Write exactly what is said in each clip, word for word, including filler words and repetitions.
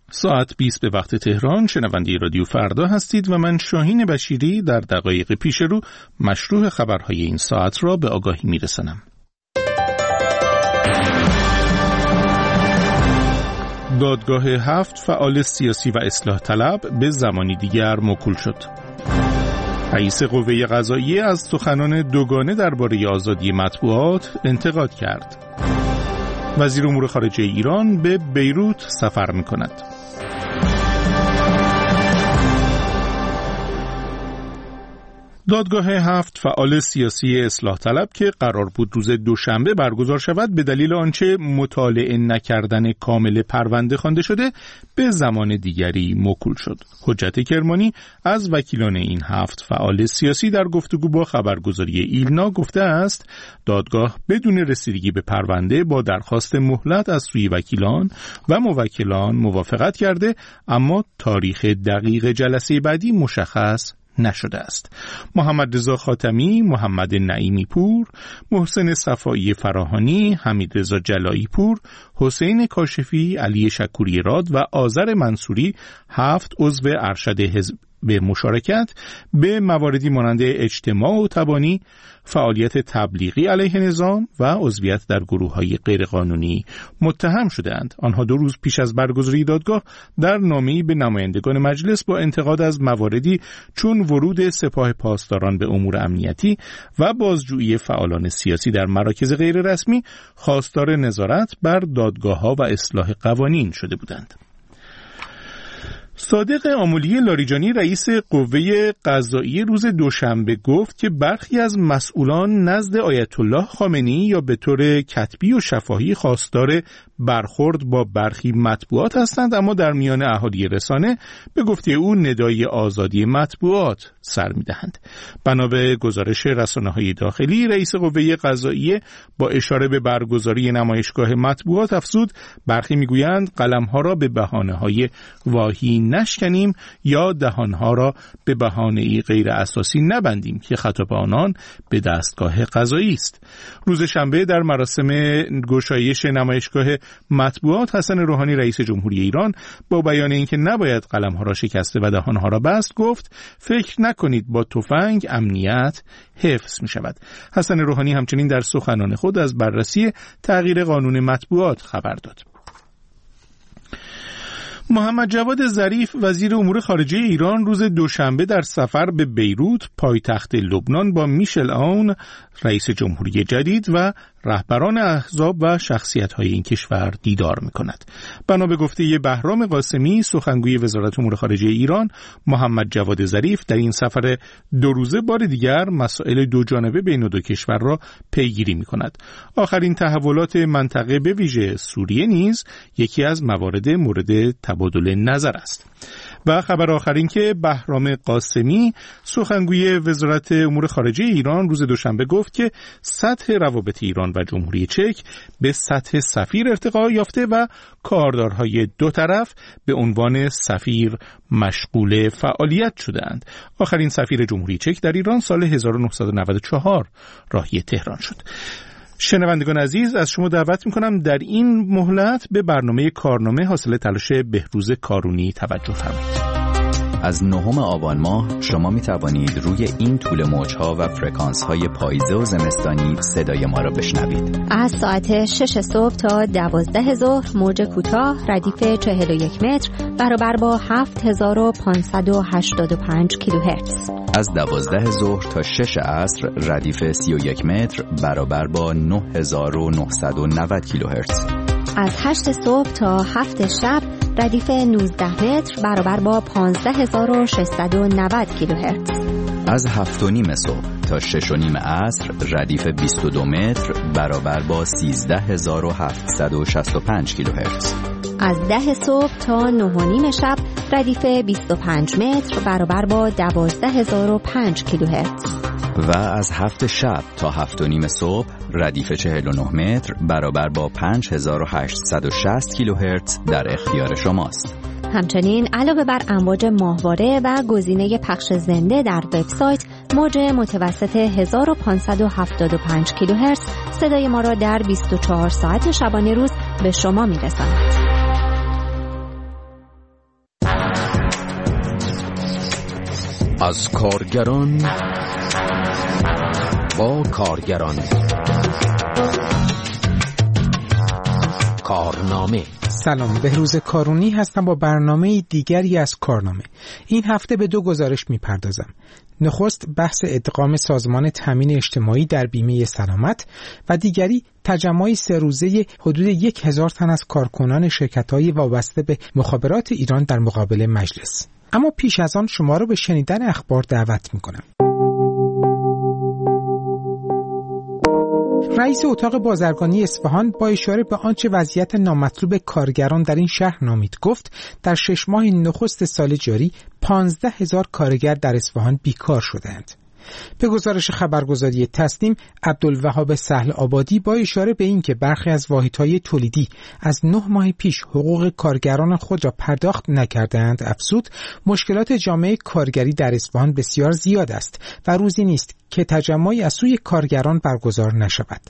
ساعت بیست به وقت تهران. شنونده رادیو فردا هستید و من شاهین بشیری در دقایق پیش رو مشروع خبرهای این ساعت را به آگاهی میرسانم. دادگاه هفت فعال سیاسی و اصلاح طلب به زمانی دیگر موکول شد. رئیس قوه قضاییه از سخنان دوگانه درباره آزادی مطبوعات انتقاد کرد. وزیر امور خارجه ایران به بیروت سفر می‌کند. دادگاه هفت فعال سیاسی اصلاح طلب که قرار بود روز دوشنبه برگزار شود به دلیل آنچه مطالعه نکردن کامل پرونده خوانده شده به زمان دیگری موکول شد. حجت کرمانی از وکیلان این هفت فعال سیاسی در گفتگو با خبرگزاری ایلنا گفته است دادگاه بدون رسیدگی به پرونده با درخواست مهلت از سوی وکیلان و موکلان موافقت کرده، اما تاریخ دقیق جلسه بعدی مشخص نشده است. محمد رضا خاتمی، محمد نعیمی پور، محسن صفایی فراهانی، حمید رضا جلایی پور، حسین کاشفی، علی شکوری راد و آذر منصوری هفت عضو ارشد حزب به مشارکت به مواردی مانند اجتماع و تبانی، فعالیت تبلیغی علیه نظام و عضویت در گروه‌های غیرقانونی متهم شدند. آنها دو روز پیش از برگزاری دادگاه در نامه‌ای به نمایندگان مجلس با انتقاد از مواردی چون ورود سپاه پاسداران به امور امنیتی و بازجویی فعالان سیاسی در مراکز غیررسمی خواستار نظارت بر دادگاه‌ها و اصلاح قوانین شده بودند. صادق آملی لاریجانی رئیس قوه قضاییه روز دوشنبه گفت که برخی از مسئولان نزد آیت الله خامنه‌ای یا به طور کتبی و شفاهی خواستار برخورد با برخی مطبوعات هستند، اما در میان اهالی رسانه به گفته او ندای آزادی مطبوعات سر می‌دهند. بنا به گزارش رسانه‌های داخلی، رئیس قوه قضاییه با اشاره به برگزاری نمایشگاه مطبوعات افزود برخی می‌گویند قلم‌ها را به بهانه‌های واهی نشکنیم یا دهانها را به بهانه‌ای غیر اساسی نبندیم که خطاب آنان به دستگاه قضایی است. روز شنبه در مراسم گشایش نمایشگاه مطبوعات حسن روحانی رئیس جمهوری ایران با بیان اینکه نباید قلم‌ها را شکسته و دهانها را بست گفت فکر نکنید با تفنگ امنیت حفظ می شود. حسن روحانی همچنین در سخنان خود از بررسی تغییر قانون مطبوعات خبر داد. محمد جواد ظریف وزیر امور خارجه ایران روز دوشنبه در سفر به بیروت پایتخت لبنان با میشل عون رئیس جمهوری جدید و رهبران احزاب و شخصیت‌های این کشور دیدار می‌کند. بنا به گفته بهرام قاسمی سخنگوی وزارت امور خارجه ایران، محمد جواد ظریف در این سفر دو روزه بار دیگر مسائل دو جانبه بین دو کشور را پیگیری می‌کند. آخرین تحولات منطقه به ویژه سوریه نیز یکی از موارد مورد تبادل نظر است. و خبر آخرین که بهرام قاسمی سخنگوی وزارت امور خارجه ایران روز دوشنبه گفت که سطح روابط ایران و جمهوری چک به سطح سفیر ارتقا یافته و کاردارهای دو طرف به عنوان سفیر مشغول فعالیت شدند. آخرین سفیر جمهوری چک در ایران سال هزار و نهصد و نود و چهار راهی تهران شد. شنوندگان عزیز، از شما دعوت می‌کنم در این مهلت به برنامه کارنامه حاصل تلاش بهروز کارونی توجه فرمایید. از نهم آبان ماه شما می توانید روی این طول موج‌ها و فرکانس‌های پاییزه و زمستانی صدای ما را بشنوید. از ساعت شش صبح تا دوازده ظهر موج کوتاه ردیف چهل و یک متر برابر با هفت هزار و پانصد و هشتاد و پنج کیلوهرتز. از دوازده ظهر تا شش عصر ردیف سی و یک متر برابر با نه هزار و نهصد و نود کیلوهرتز. از هشت صبح تا هفت شب ردیف نوزده متر برابر با پانزده هزار و ششصد و نود کیلوهرتز. از هفت و نیم صبح تا شش و نیم عصر ردیف بیست و دو متر برابر با سیزده هزار و هفتصد و شصت و پنج کیلوهرتز. از ده صبح تا نه و نیم شب ردیف بیست و پنج متر برابر با دوازده هزار و پنج کیلوهرتز. و از هفت شب تا هفت و نیم صبح ردیف چهل و نه متر برابر با پنج هزار و هشتصد و شصت کیلوهرتز در اختیار شماست. همچنین علاوه بر امواج ماهواره و گزینه پخش زنده در وبسایت، موج متوسط هزار و پانصد و هفتاد و پنج کیلوهرتز صدای ما را در بیست و چهار ساعت شبانه روز به شما می‌رساند. از کارگران با کارگران. کارنامه. سلام، بهروز کارونی هستم با برنامه دیگری از کارنامه. این هفته به دو گزارش میپردازم. نخست بحث ادغام سازمان تامین اجتماعی در بیمه سلامت و دیگری تجمع سه روزه حدود یک هزار تن از کارکنان شرکت‌های وابسته به مخابرات ایران در مقابل مجلس. اما پیش از آن شما را به شنیدن اخبار دعوت میکنم. رئیس اتاق بازرگانی اصفهان با اشاره به آنچه وضعیت نامطلوب کارگران در این شهر نامید گفت در شش ماه نخست سال جاری پانزده هزار کارگر در اصفهان بیکار شدند. به گزارش خبرگزاری تسنیم، عبدالوهاب سهل آبادی با اشاره به اینکه برخی از واحدهای تولیدی از نه ماه پیش حقوق کارگران خود را پرداخت نکردند افزود مشکلات جامعه کارگری در اصفهان بسیار زیاد است و روزی نیست که تجمعی از سوی کارگران برگزار نشود.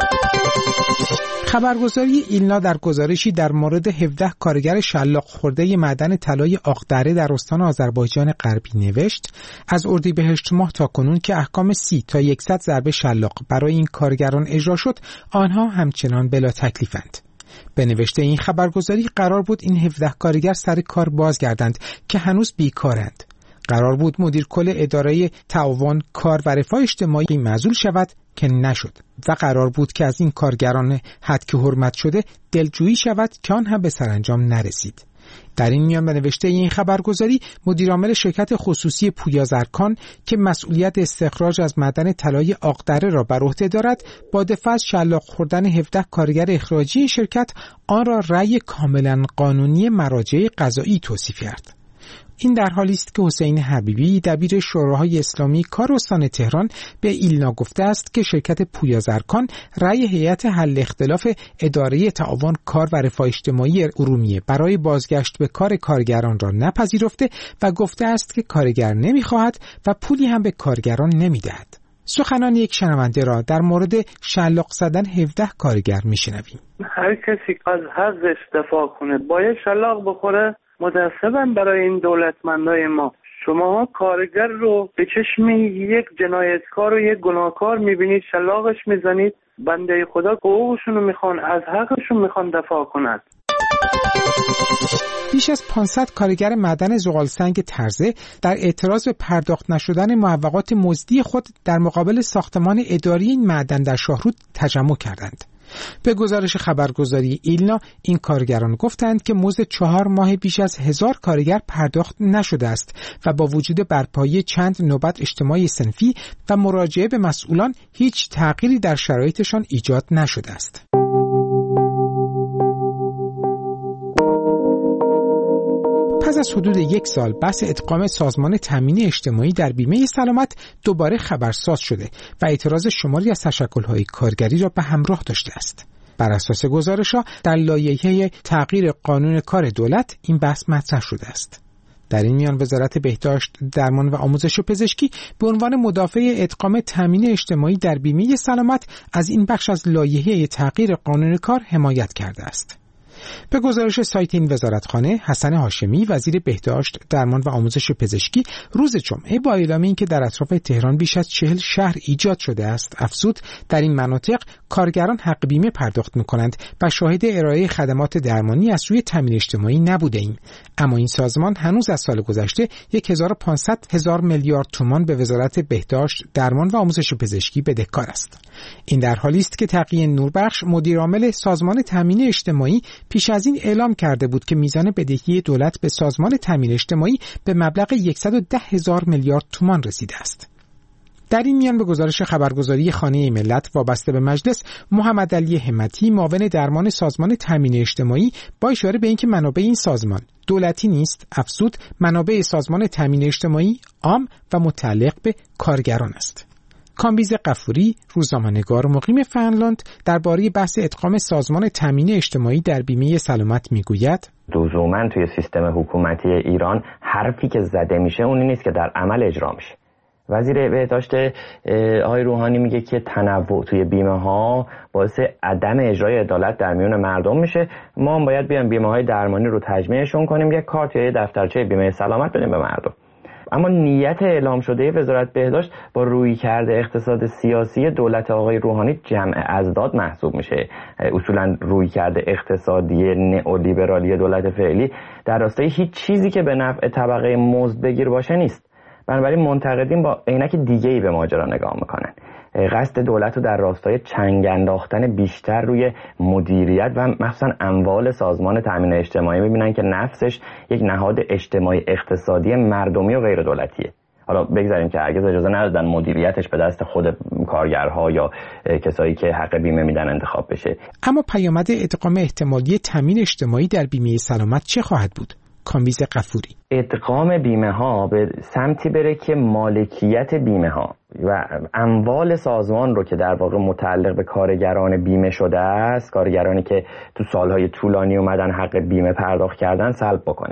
خبرگزاری ایلنا در گزارشی در مورد هفده کارگر شلاق خورده معدن طلای آقدره در استان آذربایجان غربی نوشت از اردیبهشت ماه تا کنون که احکام سی تا صد ضربه شلاق برای این کارگران اجرا شد، آنها همچنان بلا تکلیفند. به نوشته این خبرگزاری قرار بود این هفده کارگر سر کار بازگردند که هنوز بیکارند. قرار بود مدیر کل اداره تعاون کار و رفاه اجتماعی معزول شود که نشد و قرار بود که از این کارگران حد که حرمت شده دلجویی شود که آن هم به سرانجام نرسید. در این میان به نوشته این خبرگزاری مدیرعامل شرکت خصوصی پویا زرکان که مسئولیت استخراج از معدن طلای آقدره را بر عهده دارد با دفاع از شلاق خوردن هفده کارگر اخراجی شرکت آن را رأی کاملا قانونی مراجع قضایی توصیف کرد. این در حالی است که حسین حبیبی دبیر شوراهای اسلامی کار استان تهران به ایلنا گفته است که شرکت پویا زرکان رأی هیئت حل اختلاف اداره تعاون کار و رفاه اجتماعی ارومیه برای بازگشت به کار کارگران را نپذیرفته و گفته است که کارگر نمیخواهد و پولی هم به کارگران نمیدهد. سخنان یک شنونده را در مورد شلاق زدن هفده کارگر میشنویم. هر کسی از حقش دفاع کنه باید شلاق بخوره. متاسفم برای این دولتمندای ما. شما کارگر رو به چشم یک جنایتکار و یک گناهکار میبینید، شلاقش میزنید. بنده خدا حقوقشون رو میخوان، از حقشون میخوان دفاع کنند. بیش از پانصد کارگر معدن زغالسنگ ترزه در اعتراض به پرداخت نشدن معوقات مزدی خود در مقابل ساختمان اداری این معدن در شاهرود تجمع کردند. به گزارش خبرگزاری ایلنا این کارگران گفتند که مزد چهار ماه بیش از هزار کارگر پرداخت نشده است و با وجود برپایی چند نوبت اجتماعی صنفی و مراجعه به مسئولان هیچ تغییری در شرایطشان ایجاد نشده است. پس از حدود یک سال بحث ادغام سازمان تامین اجتماعی در بیمه سلامت دوباره خبرساز شده و اعتراض شماری از تشکل‌های کارگری را به همراه داشته است. بر اساس گزارش‌ها در لایحه تغییر قانون کار دولت این بحث مطرح شده است. در این میان وزارت بهداشت، درمان و آموزش پزشکی به عنوان مدافع ادغام تامین اجتماعی در بیمه سلامت از این بخش از لایحه تغییر قانون کار حمایت کرده است. به گزارش سایت این وزارتخانه، حسن هاشمی وزیر بهداشت، درمان و آموزش پزشکی روز جمعه با اعلام اینکه در اطراف تهران بیش از چهل شهر ایجاد شده است افزود در این مناطق کارگران حق بیمه پرداخت می‌کنند و شاهد ارائه خدمات درمانی از سوی تامین اجتماعی نبوده‌ایم. اما این سازمان هنوز از سال گذشته هزار و پانصد هزار میلیارد تومان به وزارت بهداشت، درمان و آموزش پزشکی بدهکار است. این در حالی است که تقی نوربخش مدیرعامل سازمان تامین اجتماعی پیش از این اعلام کرده بود که میزان بدهی دولت به سازمان تامین اجتماعی به مبلغ صد و ده هزار میلیارد تومان رسیده است. در این میان به گزارش خبرگزاری خانه ملت وابسته به مجلس، محمد علی همتی معاون درمان سازمان تامین اجتماعی با اشاره به اینکه منابع این سازمان دولتی نیست افزود منابع سازمان تامین اجتماعی عام و متعلق به کارگران است. کامبیز غفوری، روزنامه‌نگار مقیم فنلاند، درباره بحث ادغام سازمان تامین اجتماعی در بیمه سلامت میگوید: لزوماً توی سیستم حکومتی ایران حرفی که زده میشه اونی نیست که در عمل اجرا میشه. وزیر بهداشت آقای روحانی میگه که تنوع توی بیمه ها باعث عدم اجرای عدالت در میون مردم میشه. ما هم باید بیایم بیمه های درمانی رو تجمیعشون کنیم، یک کارت یا دفترچه بیمه سلامت بدیم به مردم. اما نیت اعلام شده وزارت بهداشت با رویکرد اقتصاد سیاسی دولت آقای روحانی جمع ازداد محسوب میشه. اصولا رویکرد اقتصادی نئولیبرالی دولت فعلی در راستای هیچ چیزی که به نفع طبقه مزدبگیر باشه نیست. بنابراین منتقدین با عینک دیگه‌ای به ماجرا نگاه میکنن. قصد دولت رو در راستای چنگ انداختن بیشتر روی مدیریت و مخصوصا اموال سازمان تامین اجتماعی میبینن که نفسش یک نهاد اجتماعی اقتصادی مردمی و غیر دولتیه. حالا بگذاریم که هرگز اجازه ندادن مدیریتش به دست خود کارگرها یا کسایی که حق بیمه میدن انتخاب بشه. اما پیامد ادغام احتمالی تامین اجتماعی در بیمه سلامت چه خواهد بود؟ کامبیز غفوری: ادغام بیمه ها به سمتی بره که مالکیت بیمه ها و اموال سازمان رو که در واقع متعلق به کارگران بیمه شده است، کارگرانی که تو سالهای طولانی اومدن حق بیمه پرداخت کردن، سلب بکنه.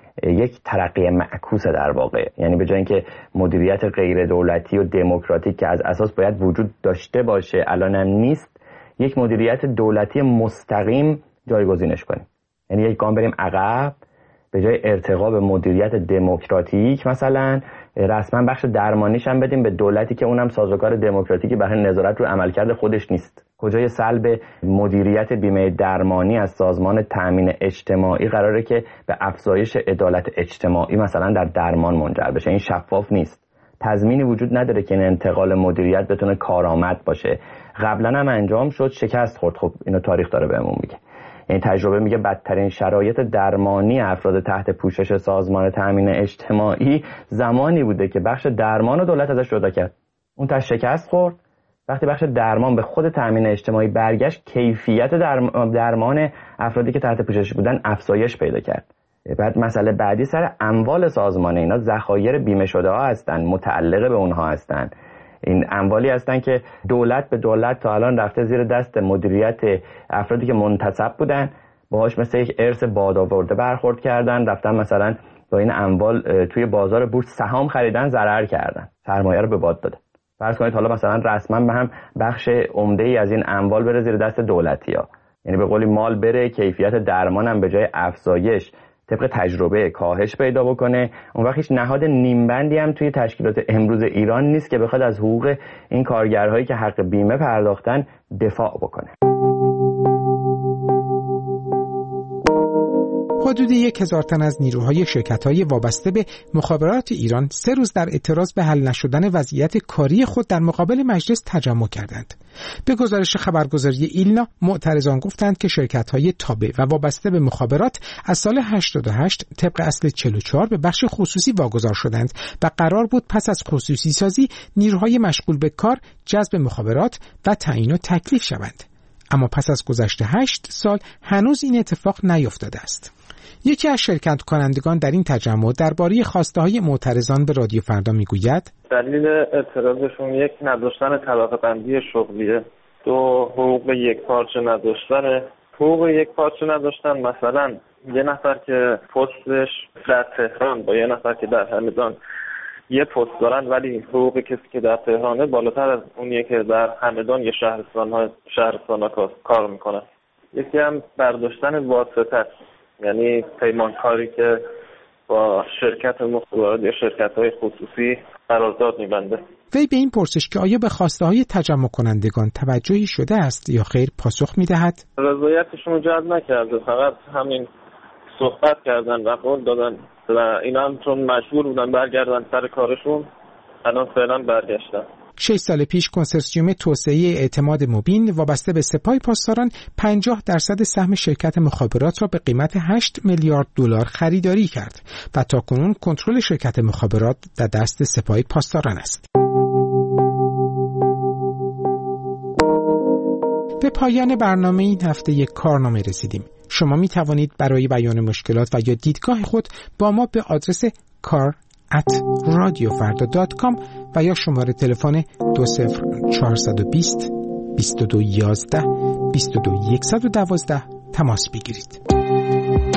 یک ترقی معکوس در واقع، یعنی به جای اینکه مدیریت غیر دولتی و دموکراتیک که از اساس باید وجود داشته باشه الانم نیست، یک مدیریت دولتی مستقیم جایگزینش کنیم. یعنی یک گام بریم عقب، به جای ارتقا به مدیریت دموکراتیک مثلا رسما بخش درمانیش هم بدیم به دولتی که اونم سازوکار دموکراتیکی برای نظارت رو عملکرد خودش نیست. کجای سلب مدیریت بیمه درمانی از سازمان تامین اجتماعی قراره که به افزایش عدالت اجتماعی مثلا در درمان منجر بشه؟ این شفاف نیست. تضمینی وجود نداره که این انتقال مدیریت بتونه کارآمد باشه. قبلا هم انجام شد، شکست خورد. خب اینو تاریخ داره بهمون میگه. این تجربه میگه بدترین شرایط درمانی افراد تحت پوشش سازمان تامین اجتماعی زمانی بوده که بخش درمان و دولت ازش جدا کرد. اون تا شکست خورد. وقتی بخش درمان به خود تامین اجتماعی برگشت، کیفیت درمان افرادی که تحت پوشش بودن افزایش پیدا کرد. بعد مسئله بعدی سر اموال سازمان. اینا ذخایر بیمه شده ها هستن، متعلق به اونها هستن. این اموالی هستن که دولت به دولت تا الان رفته زیر دست مدیریت افرادی که منتصب بودن، باهاش مثل یک ارث بادآورده برخورد کردن، رفتن مثلا با این اموال توی بازار بورس سهام خریدن، ضرر کردن، سرمایه رو به باد دادن. فرض کنید حالا مثلا رسما به هم بخش عمده‌ای از این اموال بره زیر دست دولتی‌ها، یعنی به قولی مال بره، کیفیت درمان هم به جای افزایش طبق تجربه کاهش پیدا بکنه. اون وقت هیچ نهاد نیمبندی هم توی تشکیلات امروز ایران نیست که بخواد از حقوق این کارگرهایی که حق بیمه پرداختن دفاع بکنه. حدود یک هزار تن از نیروهای شرکت‌های وابسته به مخابرات ایران سه روز در اعتراض به حل نشدن وضعیت کاری خود در مقابل مجلس تجمع کردند. به گزارش خبرگزاری ایلنا، معترضان گفتند که شرکت‌های تابع و وابسته به مخابرات از سال هشتاد و هشت طبق اصل چهل و چهار به بخش خصوصی واگذار شدند و قرار بود پس از خصوصی سازی نیروهای مشغول به کار جذب مخابرات و تعیین و تکلیف شوند. اما پس از گذشت هشت سال هنوز این اتفاق نیفتاده است. یکی از شرکت کنندگان در این تجمع درباره خواسته‌های معترضان به رادیو فردا میگوید: دلیل اعتراضشون یک نداشتن طبقه بندی شغلیه، دو حقوق یک پارچه نداشتن. حقوق یک پارچه نداشتن مثلا یه نفر که پستش در تهران با یه نفر که در همدان یه پست دارن، ولی حقوق کسی که در تهرانه بالاتر از اونیه که در همدان یه شهرستان‌ها شهرستان‌ها کار میکنن. یکی هم برداشتن واسطه، یعنی پیمانکاری که با شرکت مخابرات یا شرکت‌های خصوصی قرارداد می‌بنده. وی به این پرسش که آیا به خواسته‌های تجمع کنندگان توجهی شده است یا خیر پاسخ می‌دهد: رضایتشون رو جلب نکرده، فقط همین صحبت کردن و قول دادن و اینا هم چون مجبور بودن برگردن سر کارشون، الان فعلا برگشتن. شش سال پیش کنسرسیوم توسعه اعتماد مبین وابسته به سپاه پاسداران پنجاه درصد سهم شرکت مخابرات را به قیمت هشت میلیارد دلار خریداری کرد و تاکنون کنترل شرکت مخابرات در دست سپاه پاسداران است. به پایان برنامه این هفته یک کارنامه رسیدیم. شما می توانید برای بیان مشکلات و یا دیدگاه خود با ما به آدرس کار ات رادیو فردا دات کام و یا شماره تلفن دو صفر چهار دو صفر بیست و دو یازده بیست و دو صد و دوازده تماس بگیرید.